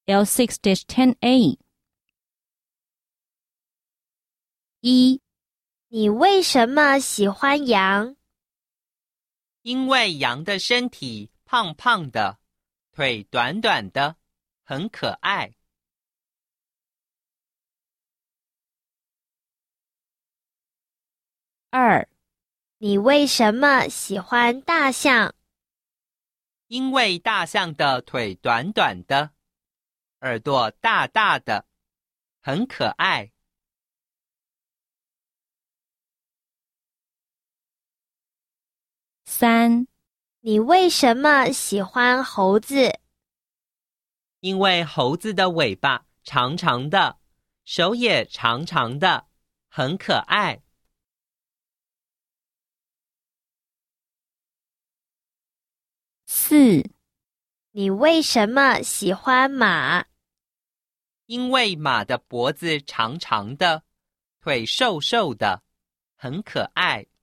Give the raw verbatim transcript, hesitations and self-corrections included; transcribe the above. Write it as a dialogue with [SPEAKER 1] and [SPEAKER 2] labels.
[SPEAKER 1] L six ten A。 一，
[SPEAKER 2] 你为什么喜欢羊？
[SPEAKER 3] 因为羊的身体胖胖的，腿短短的，很可爱。
[SPEAKER 1] 二，
[SPEAKER 2] 你为什么喜欢大象？
[SPEAKER 3] 因为大象的腿短短的，耳朵大大的，很可爱。
[SPEAKER 1] 三，
[SPEAKER 2] 你为什么喜欢猴子？
[SPEAKER 3] 因为猴子的尾巴长长的，手也长长的，很可爱。
[SPEAKER 1] 四，
[SPEAKER 2] 你为什么喜欢马？
[SPEAKER 3] 因为马的脖子长长的，腿瘦瘦的，很可爱。